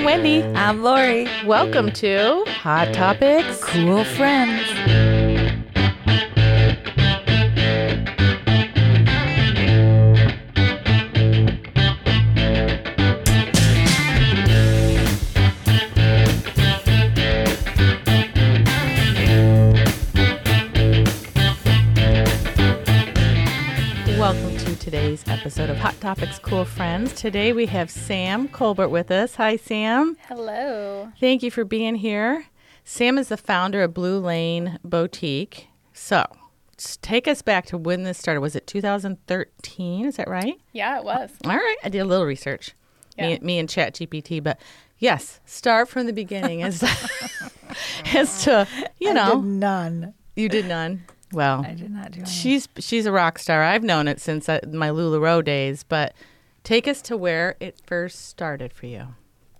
Wendy. I'm Lori. Welcome to Hot Topics. Cool friends. Welcome to today's episode of Hot Topics Cool Friends. Today we have Sam Colbert with us. Hi, Sam. Hello. Thank you for being here. Sam is the founder of Blue Lane Boutique. So, take us back to when this started. Was it 2013? Is that right? Yeah, it was. All right. I did a little research. Yeah. Me and ChatGPT, but yes, start from the beginning as to, you know. I did none. You did none. Well, I did not do any. she's a rock star. I've known it since my LuLaRoe days, but take us to where it first started for you.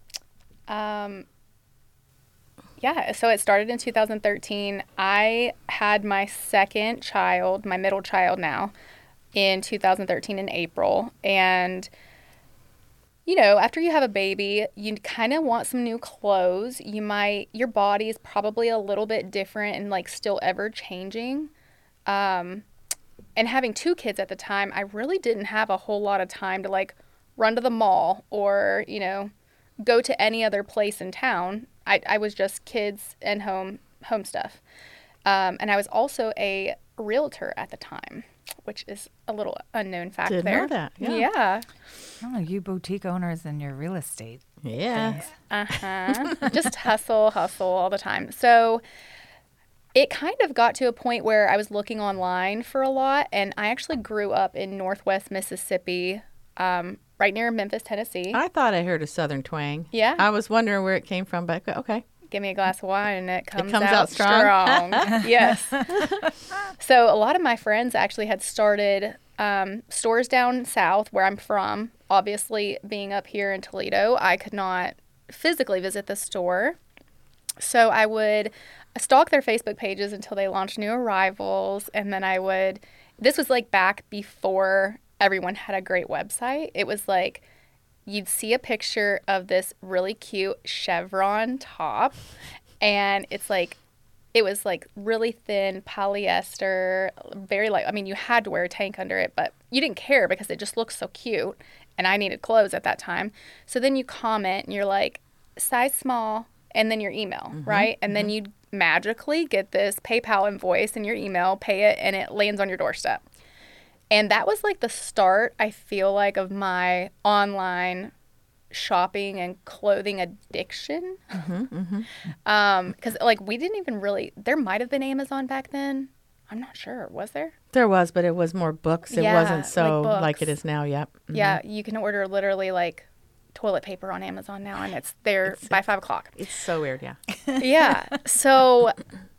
Yeah, so it started in 2013. I had my second child, my middle child now, in 2013 in April. And, you know, after you have a baby, you kind of want some new clothes. Your body is probably a little bit different and like still ever changing. And having two kids at the time, I really didn't have a whole lot of time to like run to the mall or, you know, go to any other place in town. I was just kids and home stuff. And I was also a realtor at the time, which is a little unknown fact Didn't there. know that. Yeah. Oh, you boutique owners and your real estate. Yeah. Uh-huh. Just hustle all the time. So it kind of got to a point where I was looking online for a lot, and I actually grew up in Northwest Mississippi, right near Memphis, Tennessee. I thought I heard a Southern twang. Yeah. I was wondering where it came from, but okay. Give me a glass of wine and it comes out out strong. Yes. So a lot of my friends actually had started stores down south where I'm from. Obviously, being up here in Toledo, I could not physically visit the store. So I would stalk their Facebook pages until they launched new arrivals. And then this was like back before everyone had a great website. It was like, you'd see a picture of this really cute chevron top, and it was like really thin polyester, very light. I mean, you had to wear a tank under it, but you didn't care because it just looked so cute, and I needed clothes at that time. So then you comment, and you're like, size small, and then your email, right? And then you'd magically get this PayPal invoice in your email, pay it, and it lands on your doorstep. And that was like the start, I feel like, of my online shopping and clothing addiction. Because like we didn't even really, there might have been Amazon back then. I'm not sure. Was there? There was, but it was more books. It Yeah, wasn't so like like books. it is now. Yep. Mhm. Yeah, you can order literally like toilet paper on Amazon now, and it's there by 5 o'clock. It's so weird. Yeah. Yeah. So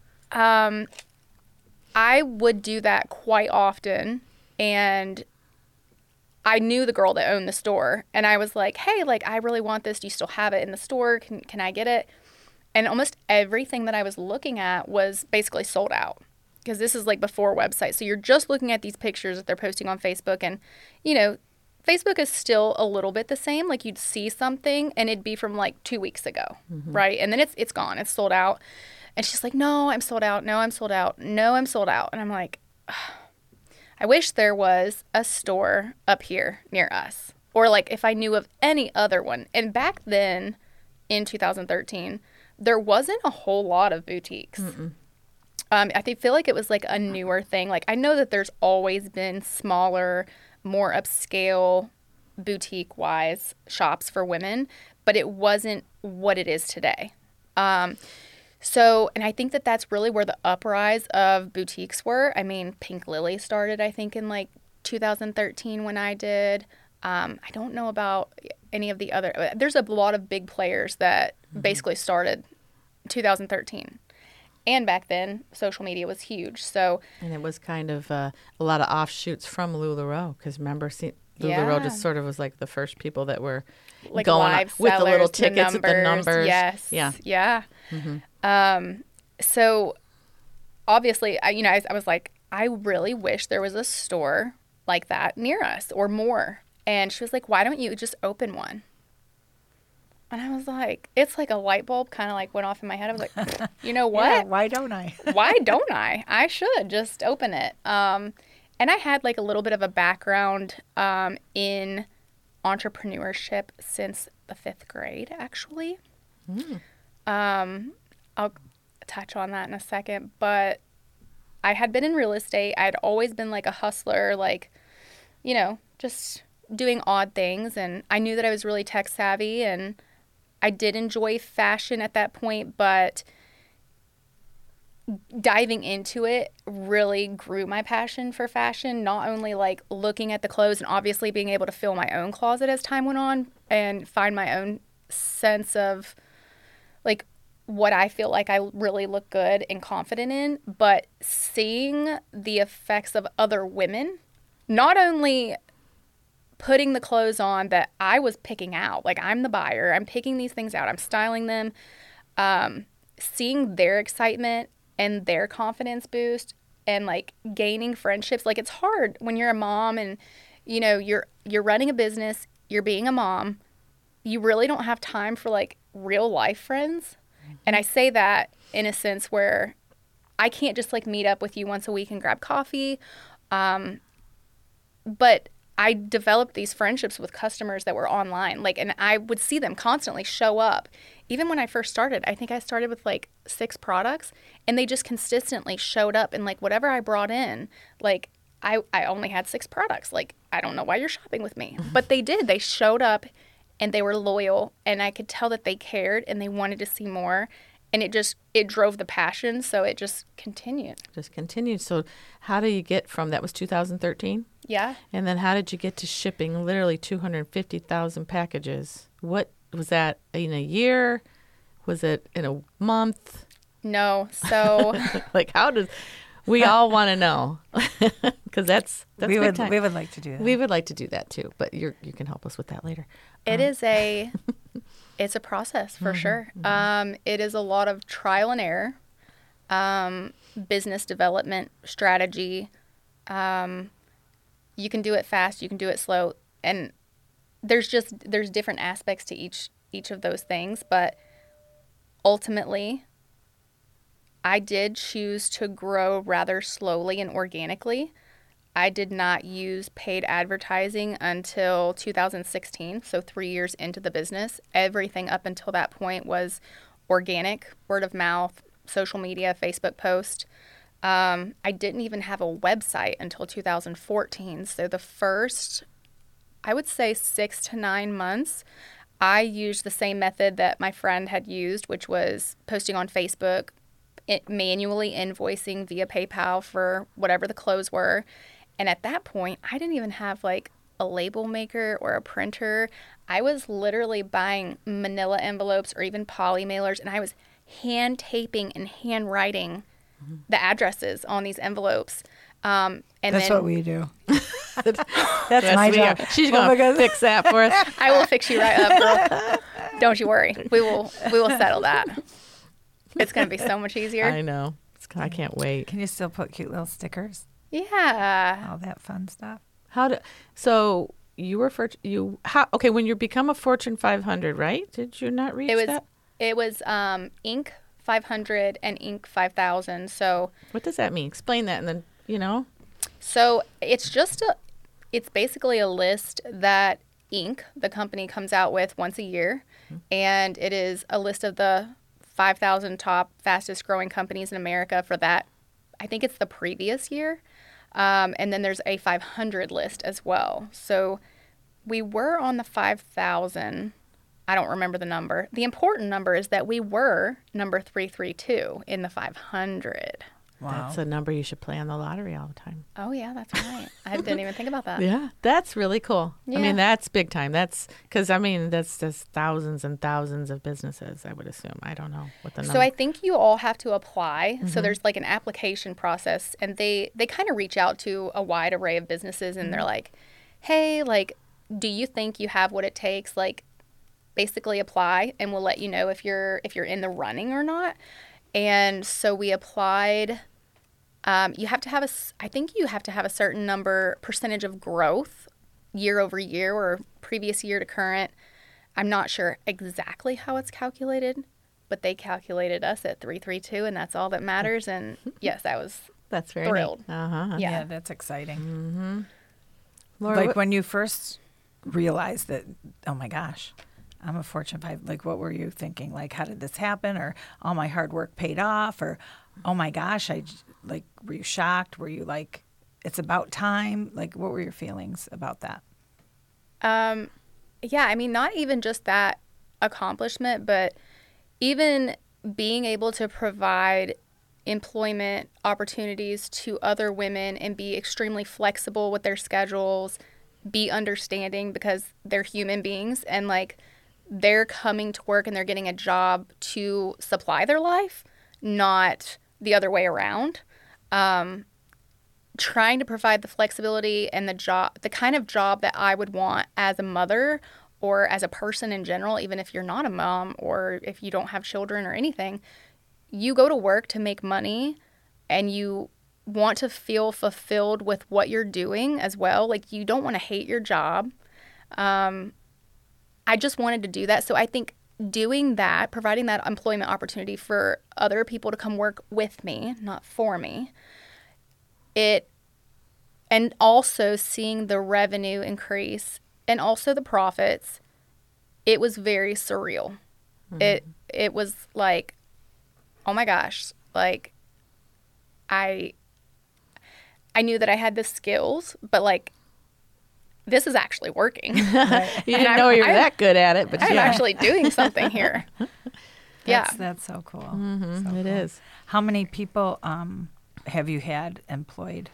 I would do that quite often. And I knew the girl that owned the store, and I was like, hey, like, I really want this. Do you still have it in the store? Can I get it? And almost everything that I was looking at was basically sold out, because this is like before websites. So you're just looking at these pictures that they're posting on Facebook, and, you know, Facebook is still a little bit the same. Like, you'd see something and it'd be from like 2 weeks ago, right? And then it's gone. It's sold out. And she's like, no, I'm sold out. No, I'm sold out. No, I'm sold out. And I'm like, I wish there was a store up here near us, or like if I knew of any other one. And back then in 2013, there wasn't a whole lot of boutiques. I feel like it was like a newer thing. Like, I know that there's always been smaller, more upscale boutique-wise shops for women, but it wasn't what it is today. So, and I think that that's really where the uprise of boutiques were. I mean, Pink Lily started, I think, in like 2013 when I did. I don't know about any of the other. There's a lot of big players that basically started 2013. And back then, social media was huge. So, And it was kind of a lot of offshoots from LuLaRoe, because remember, LuLaRoe Yeah. just sort of was like the first people that were like going live with the little sellers, tickets with the numbers. Yes. Yeah. Yeah. So obviously, I was like, I really wish there was a store like that near us or more. And she was like, why don't you just open one? And I was like, it's like a light bulb kind of like went off in my head. I was like, you know what? Yeah, why don't I? Why don't I? I should just open it. And I had like a little bit of a background in entrepreneurship since the 5th grade, actually. I'll touch on that in a second, but I had been in real estate. I'd always been like a hustler, like, you know, just doing odd things. And I knew that I was really tech savvy, and I did enjoy fashion at that point, but diving into it really grew my passion for fashion, not only like looking at the clothes and obviously being able to fill my own closet as time went on and find my own sense of like what I feel like I really look good and confident in, but seeing the effects of other women, not only putting the clothes on that I was picking out, like I'm the buyer, I'm picking these things out, I'm styling them, seeing their excitement and their confidence boost and like gaining friendships. Like it's hard when you're a mom and you know you're running a business, you're being a mom, you really don't have time for like real life friends. And I say that in a sense where I can't just like meet up with you once a week and grab coffee. But I developed these friendships with customers that were online, like, and I would see them constantly show up. Even when I first started, I think I started with like 6 products, and they just consistently showed up. And like whatever I brought in, like I only had 6 products. Like, I don't know why you're shopping with me, but they did. They showed up, and they were loyal, and I could tell that they cared and they wanted to see more. And it drove the passion, so it just continued. Just continued. So how do you get from, that was 2013? Yeah. And then how did you get to shipping literally 250,000 packages? What was that in a year? Was it in a month? No. So Like how does, we all want to know, because that's we big time. would like to do that. We would like to do that too, but you can help us with that later. it is it's a process for sure. It is a lot of trial and error, business development strategy. You can do it fast, you can do it slow, and there's different aspects to each of those things, but ultimately I did choose to grow rather slowly and organically. I did not use paid advertising until 2016, so 3 years into the business. Everything up until that point was organic, word of mouth, social media, Facebook post. I didn't even have a website until 2014. So the first, I would say 6 to 9 months, I used the same method that my friend had used, which was posting on Facebook, manually invoicing via PayPal for whatever the clothes were. And at that point, I didn't even have like a label maker or a printer. I was literally buying manila envelopes or even poly mailers, and I was hand taping and hand writing the addresses on these envelopes. And That's then what we do. That's Yes, my we job. are. She's Oh going my to God. fix that for us. I will fix you right up, girl. Don't you worry. We will settle that. It's going to be so much easier. I know. I can't wait. Can you still put cute little stickers? Yeah. All that fun stuff. So you were okay, when you become a Fortune 500, right? Did you not reach that? It was Inc. 500 and Inc. 5000. So What does that mean? Explain that, and then, So it's basically a list that Inc., the company, comes out with once a year. And it is a list of the 5,000 top fastest growing companies in America for that. I think it's the previous year. And then there's a 500 list as well. So we were on the 5,000. I don't remember the number. The important number is that we were number 332 in the 500. Wow. That's a number you should play on the lottery all the time. Oh, yeah, that's right. I didn't even think about that. Yeah, that's really cool. I Yeah. mean, that's big time. That's because, that's just thousands and thousands of businesses, I would assume. I don't know what the number. So I think you all have to apply. So there's like an application process, and they kind of reach out to a wide array of businesses, and they're like, hey, like, do you think you have what it takes? Like, basically apply, and we'll let you know if you're in the running or not. And so we applied. You have to have I think you have to have a certain percentage of growth year over year or previous year to current. I'm not sure exactly how it's calculated, but they calculated us at 332, and that's all that matters. And yes, I was That's very thrilled. Uh-huh. Yeah. Yeah, that's exciting. Laura, Like what- when you first realized that, oh my gosh, I'm a Fortune 5, like what were you thinking? Like, how did this happen? Or all my hard work paid off? Or, oh my gosh, like, were you shocked? Were you like, it's about time? Like, what were your feelings about that? Yeah, I mean, not even just that accomplishment, but even being able to provide employment opportunities to other women and be extremely flexible with their schedules, be understanding because they're human beings and like they're coming to work and they're getting a job to supply their life, not the other way around. Trying to provide the flexibility and the kind of job that I would want as a mother or as a person in general, even if you're not a mom or if you don't have children or anything, you go to work to make money and you want to feel fulfilled with what you're doing as well. Like you don't want to hate your job. I just wanted to do that. So I think doing that, providing that employment opportunity for other people to come work with me, not for me, and also seeing the revenue increase and also the profits, it was very surreal. It was like, oh my gosh, like I knew that I had the skills, but like this is actually working. you didn't know you were that good at it, but I'm yeah, actually doing something here. Yeah. That's so cool. it is. How many people have you had employed,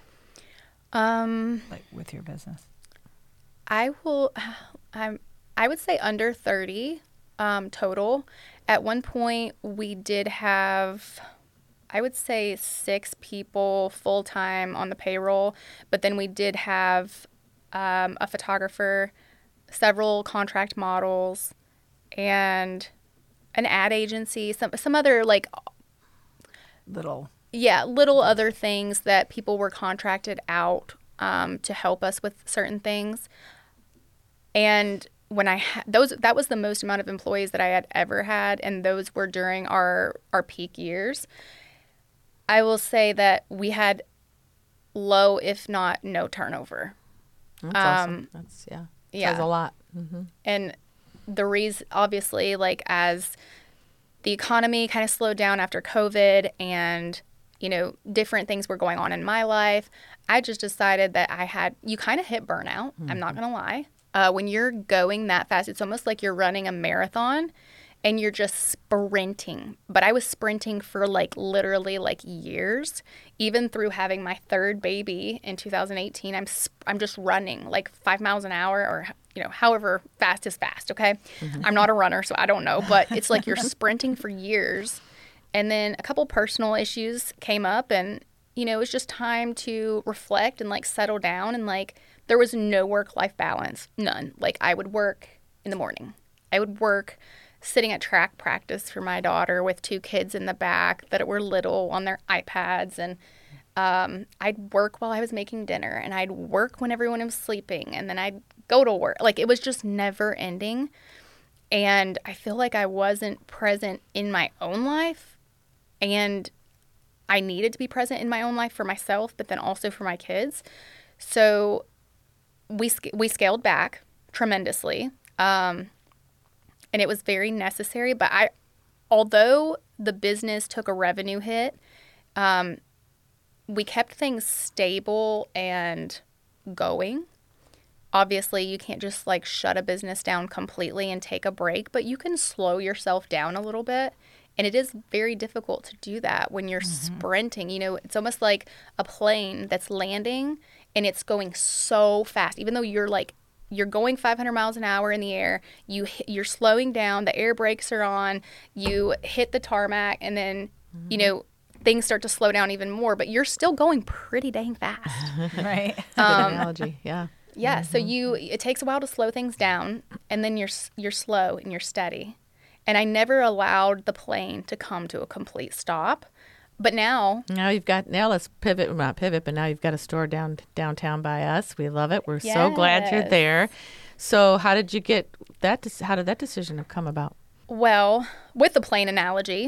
like with your business? I would say under 30 total. At one point, we did have, I would say 6 people full-time on the payroll, but then we did have a photographer, several contract models, and an ad agency, some other like Little. little other things that people were contracted out to help us with certain things. And when that was the most amount of employees that I had ever had, and those were during our peak years. I will say that we had low, if not no turnover. That's awesome. That's says a lot. And the reason, obviously, like as the economy kind of slowed down after COVID and, you know, different things were going on in my life, I just decided that you kind of hit burnout. I'm not going to lie. When you're going that fast, it's almost like you're running a marathon and you're just sprinting. But I was sprinting for like literally like years. Even through having my third baby in 2018, I'm just running like 5 miles an hour or, you know, however fast is fast, okay? I'm not a runner, so I don't know. But it's like you're sprinting for years. And then a couple personal issues came up and, you know, it was just time to reflect and like settle down. And like there was no work-life balance, none. Like I would work in the morning. I would work sitting at track practice for my daughter with 2 kids in the back that were little on their iPads. And I'd work while I was making dinner and I'd work when everyone was sleeping and then I'd go to work. Like it was just never ending. And I feel like I wasn't present in my own life, and I needed to be present in my own life for myself, but then also for my kids. So we scaled back tremendously. And it was very necessary. But although the business took a revenue hit, we kept things stable and going. Obviously, you can't just like shut a business down completely and take a break, but you can slow yourself down a little bit. And it is very difficult to do that when you're sprinting. You know, it's almost like a plane that's landing and it's going so fast, even though you're going 500 miles an hour in the air, you're slowing down, the air brakes are on, you hit the tarmac, and then, you know, things start to slow down even more, but you're still going pretty dang fast. Right. Good analogy. Yeah. Yeah, so it takes a while to slow things down, and then you're slow and you're steady. And I never allowed the plane to come to a complete stop. But now let's pivot, not pivot, but now you've got a store downtown by us. We love it. We're so glad you're Yes. there. So how did you get how did that decision have come about? Well, with the plane analogy,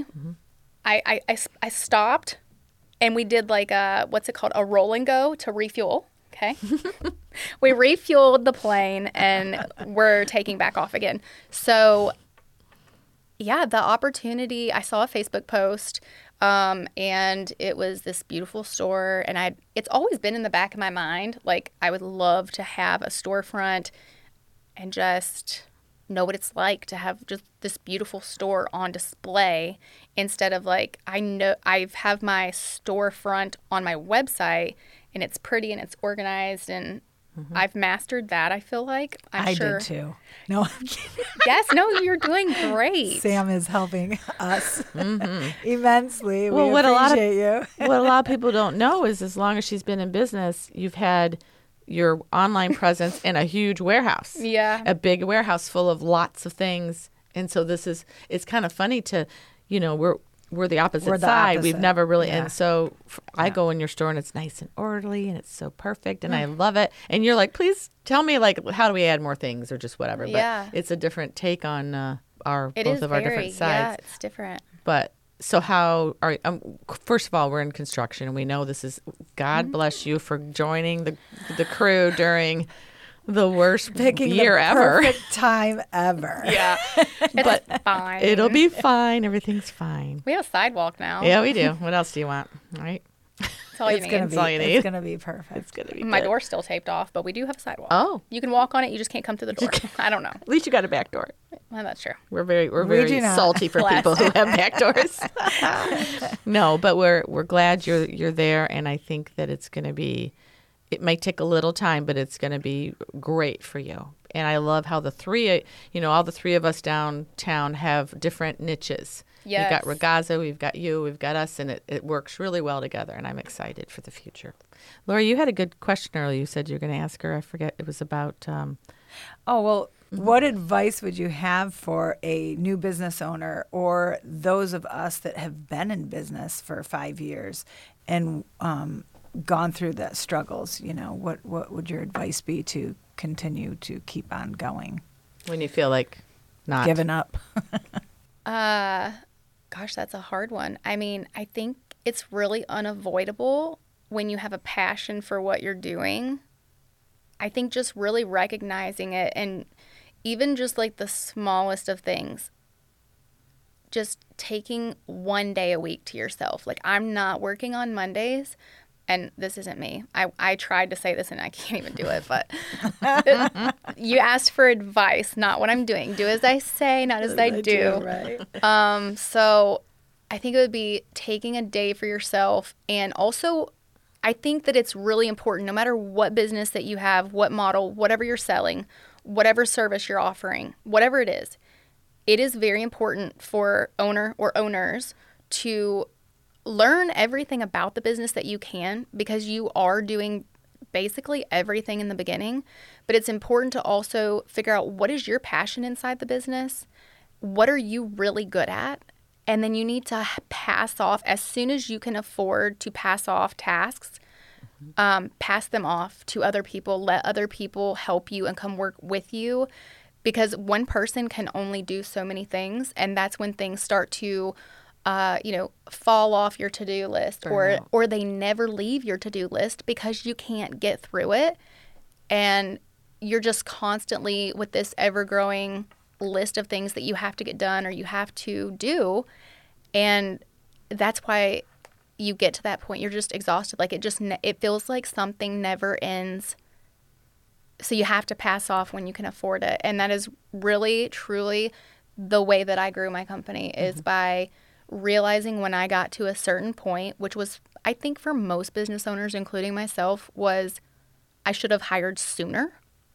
I stopped and we did like what's it called? A roll and go to refuel. Okay. We refueled the plane and we're taking back off again. So yeah, the opportunity, I saw a Facebook post and it was this beautiful store, and it's always been in the back of my mind. Like, I would love to have a storefront and just know what it's like to have just this beautiful store on display, instead of like, I have my storefront on my website and it's pretty and it's organized, and I've mastered that. I feel like I did too. No, I'm kidding. Yes, no, you're doing great. Sam is helping us immensely. Well, we what appreciate you. what a lot of people don't know is, as long as she's been in business, you've had your online presence in a huge warehouse. Yeah. A big warehouse full of lots of things. And so it's kind of funny to, we're the opposite We're the side. We've opposite. never really, Yeah. and so I go in your store and it's nice and orderly and it's so perfect and I love it. And you're like, please tell me, like, how do we add more things or just whatever. But Yeah. it's a different take on It both is of our very, different sides. yeah, it's different. But so how are first of all, we're in construction, and we know this is, God bless you for joining the crew during the worst Picking year the ever. perfect time ever. Yeah, But fine. it'll be fine. Everything's fine. We have a sidewalk now. Yeah, we do. What else do you want? All right. That's all you It's need. gonna That's all you need. It's gonna be perfect. It's gonna be My good. door's still taped off, but we do have a sidewalk. Oh. You can walk on it. You just can't come through the door. I don't know. At least you got a back door. Well, that's true. We're very do not. salty for Bless. people who have back doors. No, but we're glad you're there, and I think that it's going to be. It might take a little time, but it's going to be great for you. And I love how all the three of us downtown have different niches. Yes. We've got Ragazza, we've got you, we've got us, and it works really well together, and I'm excited for the future. Laura, you had a good question earlier. You said you were going to ask her. I forget. It was about... Oh, well, what advice would you have for a new business owner, or those of us that have been in business for 5 years and gone through the struggles? What would your advice be to continue to keep on going? when you feel like not... Giving up. Gosh, that's a hard one. I mean, I think it's really unavoidable when you have a passion for what you're doing. I think just really recognizing it, and even just like the smallest of things, just taking one day a week to yourself. Like, I'm not working on Mondays, and this isn't me. I tried to say this and I can't even do it, but you asked for advice, not what I'm doing. Do as I say, not as I do. Right. So I think it would be taking a day for yourself. And also, I think that it's really important, no matter what business that you have, what model, whatever you're selling, whatever service you're offering, whatever it is very important for owner or owners to learn everything about the business that you can, because you are doing basically everything in the beginning. But it's important to also figure out, what is your passion inside the business? What are you really good at? And then you need to pass off, as soon as you can afford to pass off tasks, pass them off to other people. Let other people help you and come work with you, because one person can only do so many things. And that's when things start to, fall off your to-do list, or they never leave your to-do list because you can't get through it. And you're just constantly with this ever-growing list of things that you have to get done or you have to do. And that's why you get to that point. You're just exhausted. Like, it feels like something never ends. So you have to pass off when you can afford it. And that is really, truly the way that I grew my company, is by realizing when I got to a certain point, which was, I think for most business owners, including myself, was I should have hired sooner.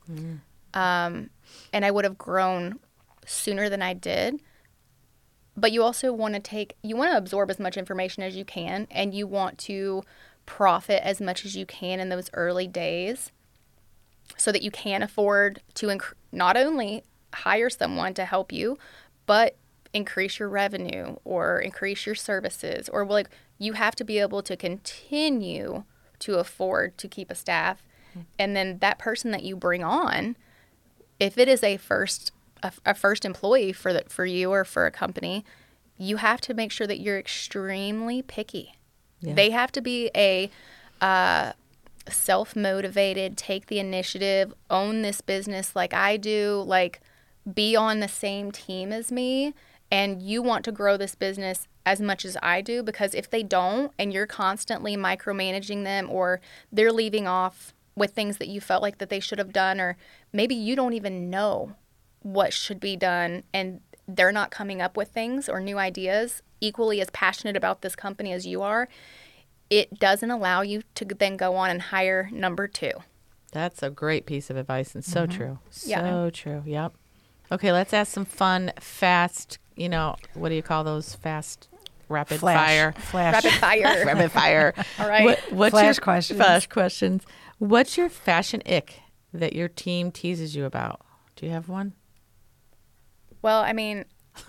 And I would have grown sooner than I did. But you also want to absorb as much information as you can, and you want to profit as much as you can in those early days, so that you can afford to not only hire someone to help you, but increase your revenue or increase your services, or like, you have to be able to continue to afford to keep a staff. And then that person that you bring on, if it is a first a first employee for you or for a company, you have to make sure that you're extremely picky. Yeah. They have to be a self-motivated, take the initiative, own this business like I do, like be on the same team as me, and you want to grow this business as much as I do, because if they don't and you're constantly micromanaging them, or they're leaving off with things that you felt like that they should have done, or maybe you don't even know what should be done and they're not coming up with things or new ideas equally as passionate about this company as you are, it doesn't allow you to then go on and hire number two. That's a great piece of advice and so true. Yeah. So true. Yep. Okay, let's ask some fun, fast, what do you call those? Fast, rapid fire. Rapid fire. Rapid fire. All right. What's Flash your questions. Flash questions. What's your fashion ick that your team teases you about? Do you have one? Well, I mean,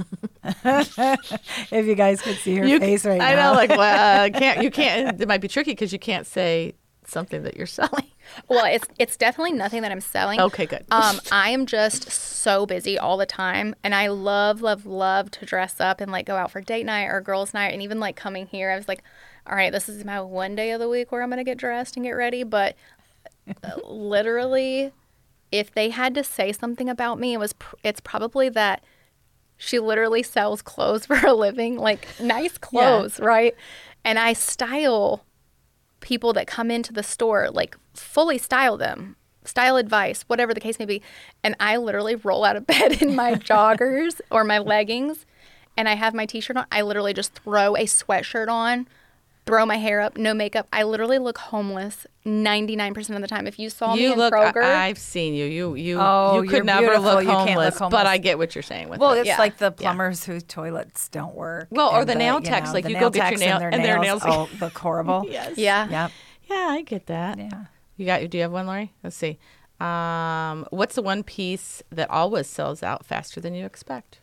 If you guys could see her face right now. I know, like, well, you can't. It might be tricky because you can't say something that you're selling. well, it's definitely nothing that I'm selling. Okay, good. I am just so busy all the time, and I love to dress up and like go out for date night or girls' night, and even like coming here, I was like, all right, this is my one day of the week where I'm gonna get dressed and get ready. But literally, if they had to say something about me, it's probably that she literally sells clothes for a living, like nice clothes, right? And I style people that come into the store, like fully style them, style advice, whatever the case may be. And I literally roll out of bed in my joggers or my leggings, and I have my t-shirt on. I literally just throw a sweatshirt on, throw my hair up, no makeup. I literally look homeless 99% of the time. If you saw me in Kroger. I've seen you. You you're could never beautiful. look You can't homeless, look but homeless. I get what you're saying with Well, it. it's Yeah. like the plumbers whose toilets don't work. Well, or and the nail techs, like the you nail go get your techs nail- and their nails- Oh, look horrible. Yes. Yeah. Yep. Yeah, I get that. Yeah. Do you have one, Lori? Let's see. What's the one piece that always sells out faster than you expect?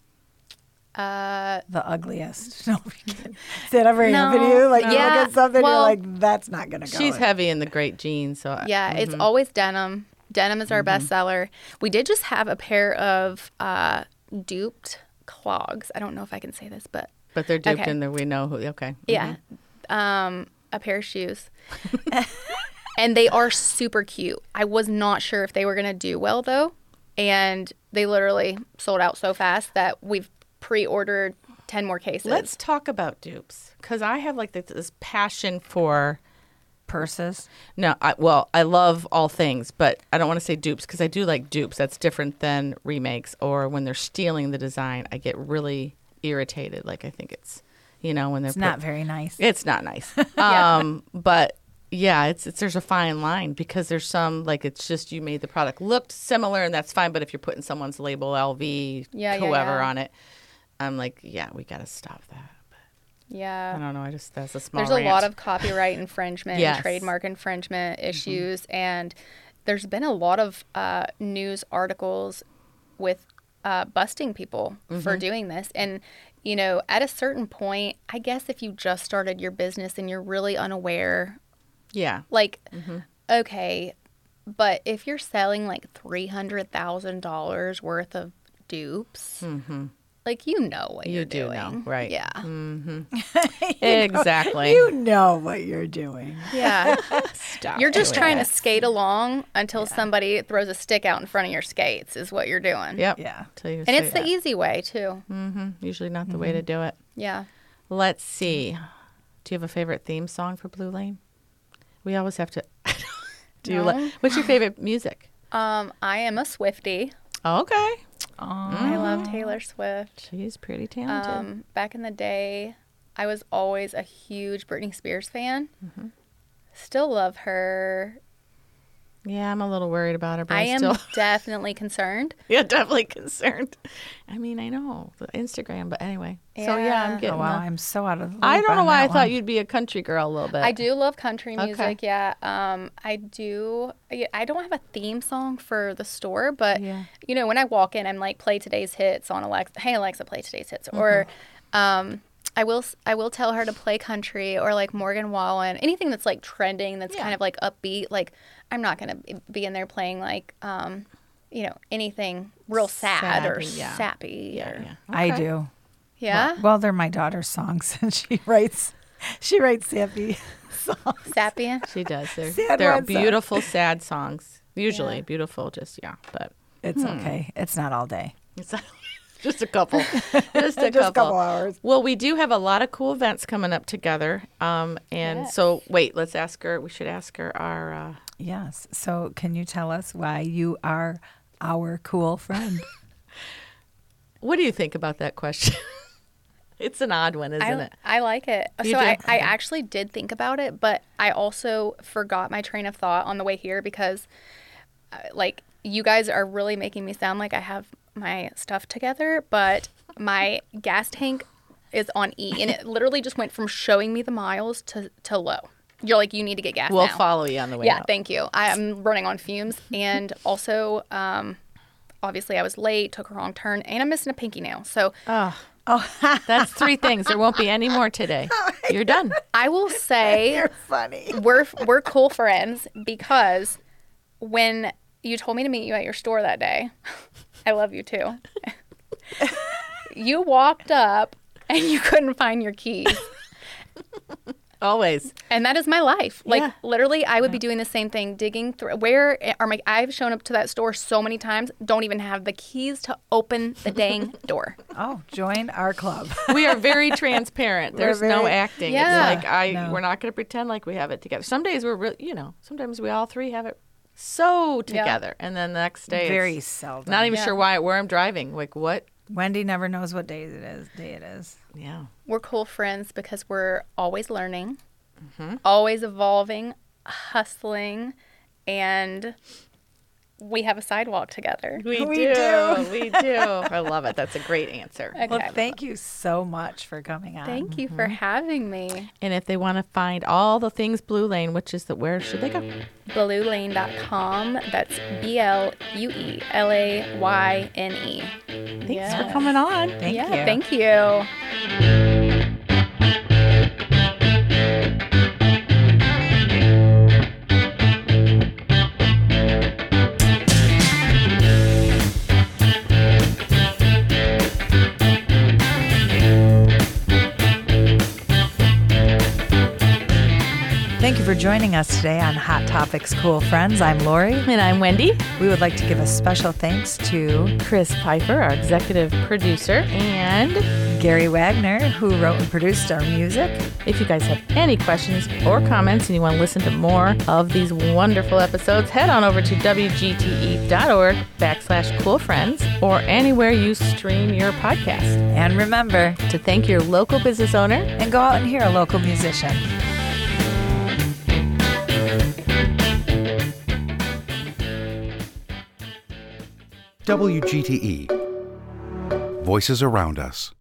The ugliest. No, did ever No, happen to you? Like you yeah, look at something, well, you're like, that's not gonna go. She's heavy in the great jeans, so Yeah, it's always denim. Denim is our best seller. We did just have a pair of duped clogs. I don't know if I can say this, but they're duped Okay. in there. We know who. Okay. yeah, a pair of shoes. And they are super cute. I was not sure if they were going to do well, though. And they literally sold out so fast that we've pre-ordered 10 more cases. Let's talk about dupes, because I have like this passion for. Purses. No, I love all things, but I don't want to say dupes because I do like dupes. That's different than remakes, or when they're stealing the design. I get really irritated. Like I think it's, when they're It's not very nice. It's not nice. But yeah, it's there's a fine line because there's some like it's just you made the product look similar and that's fine. But if you're putting someone's label LV, whoever on it, I'm like, yeah, we got to stop that. I Yeah. don't know. That's a small. There's a rant. lot of copyright infringement Yes. and trademark infringement issues. And there's been a lot of news articles with busting people for doing this. And, at a certain point, I guess if you just started your business and you're really unaware, Yeah. like, okay, but if you're selling like $300,000 worth of dupes, like, what You you're do doing. know, right. Yeah. Exactly. You know what you're doing. Yeah. Stop You're just doing trying that. to skate along until somebody throws a stick out in front of your skates is what you're doing. Yep. Yeah. Till you And say it's the that. easy way, too. Usually not the way to do it. Yeah. Let's see. Do you have a favorite theme song for Blue Lane? We always have to. No. What's your favorite music? I am a Swiftie. Okay. I love Taylor Swift. She's pretty talented. Back in the day, I was always a huge Britney Spears fan. Still love her. Yeah, I'm a little worried about her, but I I am still. definitely concerned. Yeah, definitely concerned. I mean, I know the Instagram, but anyway. So yeah, Yeah. I'm getting. Oh, wow. the- I'm so out of the loop I don't know on why I that thought one. you'd be a country girl a little bit. I do love country Okay. music, yeah. I do. I don't have a theme song for the store, but Yeah. when I walk in, I'm like, play today's hits on Alexa. Hey Alexa, play today's hits. Or I will tell her to play country or like Morgan Wallen, anything that's like trending, that's kind of like upbeat. Like I'm not gonna be in there playing like anything real sad or Sappy, yeah. sappy. Yeah, or, yeah. I Okay. do. Yeah? Well, they're my daughter's songs, and she writes sappy songs. Sappy. She does. Sad They're ones, beautiful, sad songs. Usually Yeah. beautiful, just but It's okay. It's not all day. it's just a couple. Just a couple hours. Well, we do have a lot of cool events coming up together. And Yes. so wait, let's ask her. We should ask her our. Yes. So, can you tell us why you are our cool friend? What do you think about that question? It's an odd one, isn't it? I like it. You So do? I actually did think about it, but I also forgot my train of thought on the way here because, you guys are really making me sound like I have my stuff together, but my gas tank is on E, and it literally just went from showing me the miles to low. You're like, you need to get gas We'll now. follow you on the way Yeah, out. thank you. I'm running on fumes, and also, obviously, I was late, took a wrong turn, and I'm missing a pinky nail. So That's 3 things. There won't be any more today. You're done. I will say You're funny. we're cool friends because when you told me to meet you at your store that day, I love you too. You walked up and you couldn't find your keys. Always. And that is my life. Like Yeah. literally, I would be doing the same thing, digging through. Where are my? I've shown up to that store so many times, don't even have the keys to open the dang door. Oh, join our club. We are very transparent. There's no very- acting. Yeah. It's like No. we're not going to pretend like we have it together. Some days we're really, sometimes we all 3 have it so together, and then the next day Very it's seldom. not even Yeah. sure where I'm driving. Like what? Wendy never knows what day it is. Yeah. We're cool friends because we're always learning, always evolving, hustling, and we have a sidewalk together. We We do. do. We do. I love it. That's a great answer. Okay. Well, thank you so much for coming on. Thank you for having me. And if they want to find all the things Blue Lane, where should they go? BlueLane.com. That's BlueLayne. Thanks for coming on. Thank you. Thank you. Thank you for joining us today on Hot Topics Cool Friends. I'm Lori. And I'm Wendy. We would like to give a special thanks to Chris Pfeiffer, our executive producer. And Gary Wagner, who wrote and produced our music. if you guys have any questions or comments and you want to listen to more of these wonderful episodes, head on over to wgte.org/coolfriends or anywhere you stream your podcast. And remember, To thank your local business owner. and go out and hear a local musician. WGTE. Voices around us.